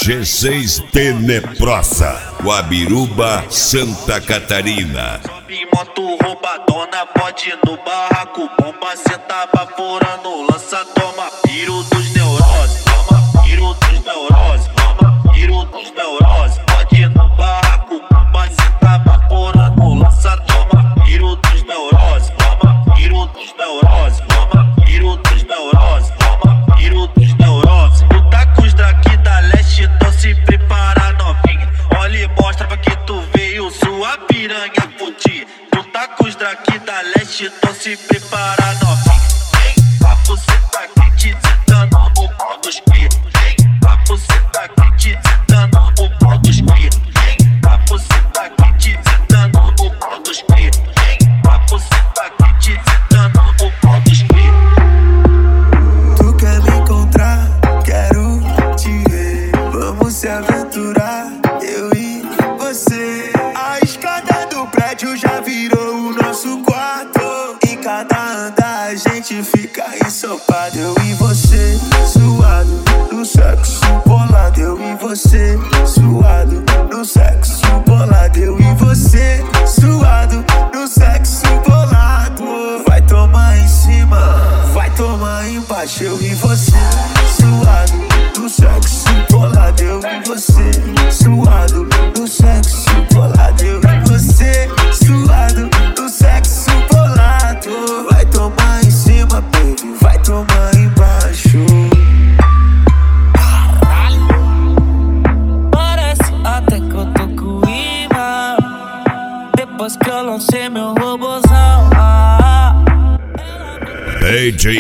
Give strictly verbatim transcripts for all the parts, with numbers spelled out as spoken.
G seis Teneprosa, Guabiruba, Santa Catarina. Sobe moto roubadona, pode ir no barraco. Bomba cê tá vaporando, lança, toma piro dos neuroses. Toma piro dos neuroses, toma piro dos neuroses. Pode ir no barraco, bomba cê tá vaporando, lança, toma piro dos neuroses. Toma piro dos neuroses, toma piro dos neuroses, toma piro dos neuroses. Tu tá com os drake da leste, então se prepara novinha. Olha e mostra pra que tu veio, sua piranha puti. Tu tá com os drake da leste, então se prepara novinha. Vem, pra você tá aqui te dando o pau dos cria. Vem, pra você tá aqui te dando o pau dos cria. Vem, pra você tá aqui te dando o pau dos cria. Vem, pra você tá aqui te dando o pau dos cria. Tu quer me encontrar? Quero te ver. Vamos se aventurar, eu e você. A escada do prédio já virou o nosso quarto. Em cada andar a gente fica ensopado. Eu e você, suado, no sexo bolado. Eu e você, suado, no sexo bolado. Eu e você, suado, no sexo bolado. Vai tomar em cima, vai tomar embaixo. Eu e você, suado, no sexo bolado. Eu e você, suado, no sexo bolado. Eu e você, suado, no sexo bolado. Vai tomar em cima, baby, vai tomar embaixo. Parece até que eu tô com imã. Depois que eu lancei meu robozão. ah, D J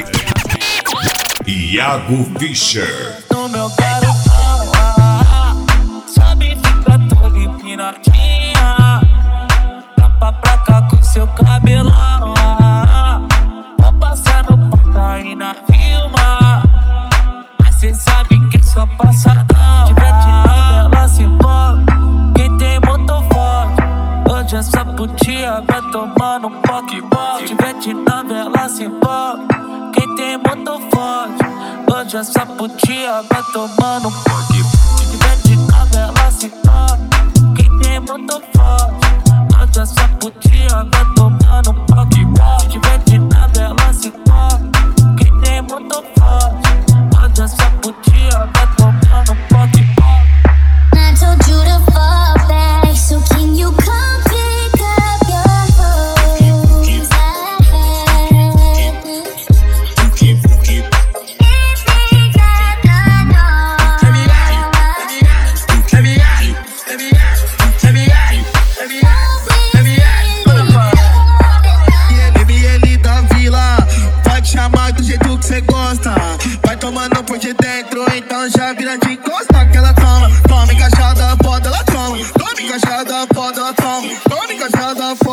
Iago Fischer. No meu garotão, ah, sabe, fica toda empinadinha. Tapa pra cá com seu cabelão, ah, vou passar no Pacaína Vilma. Mas cê sabe que é só passadão. Tiver de novela se envolve, quem tem motor forte. Hoje essa putinha vai tomando um pockboy. Tiver de novela se envolve, quem tem motor forte. Hoje essa putinha vai tomando um pockboy. Tiver de novela se envolve, quem tem motor forte. Hoje essa putinha vai tomando um pockboy. Tiver de novela se envolve, quem tem motor forte. Hoje essa putinha vai tomando um pockboy. I told you to fall back, so can you come pick up your clothes? Ele, ele da vila, pode chamar do jeito que cê gosta. Vai tomando por de dentro, então já vira de costa que ela toma. Toma encaixada, foda, ela toma. Toma encaixada, foda, ela toma. Toma encaixada, foda.